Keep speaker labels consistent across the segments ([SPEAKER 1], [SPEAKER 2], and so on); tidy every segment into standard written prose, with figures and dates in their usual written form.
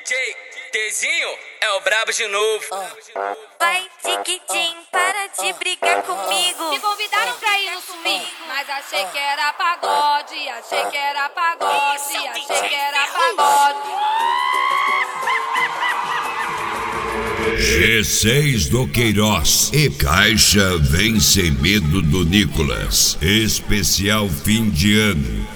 [SPEAKER 1] DJ Tezinho é o brabo de novo.
[SPEAKER 2] Vai, Tiquitim, para de brigar comigo.
[SPEAKER 3] Me convidaram pra ir no swing, mas achei que era pagode, achei que era pagode, achei que era pagode.
[SPEAKER 4] G6 do Queiroz e Caixa Vem Sem Medo do Nicolas. Especial fim de ano.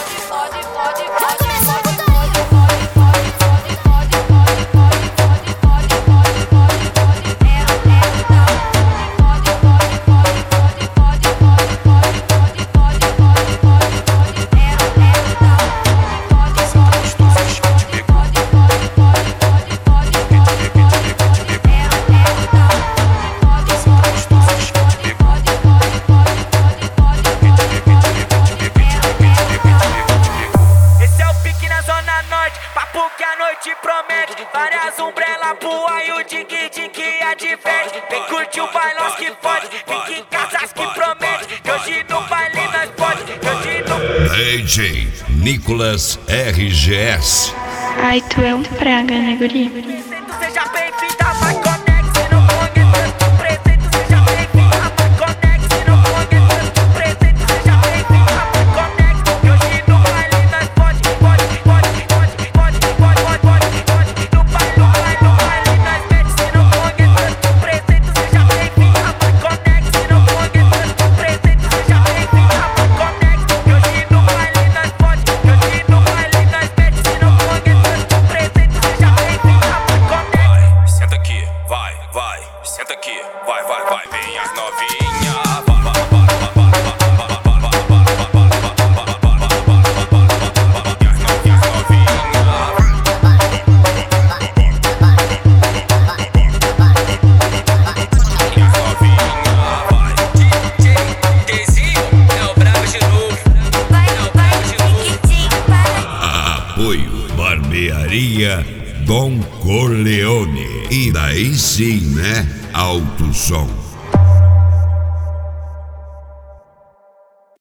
[SPEAKER 5] Que a noite promete várias umbrelas pro aí o dig-dig que adverte. Vem curtir o bailão que pode, fica em casas que promete. Que hoje no baile nós pode, que hoje no...
[SPEAKER 4] DJ Nicolas RGS.
[SPEAKER 6] Ai, tu é um praga, né, guri?
[SPEAKER 5] Seja bem-vinda, vai conecte, não conhece tanto presente. Seja bem-vinda, vai conecte, não conhece tanto presente. Seja bem-vinda, vai conecte, que hoje no baile nós pode.
[SPEAKER 7] Senta aqui, vai, vem as novinha.
[SPEAKER 1] DJ Tezinho é o brabo de novo.
[SPEAKER 4] Apoio Barbearia Dom Corleone. E daí sim, né? Alto som.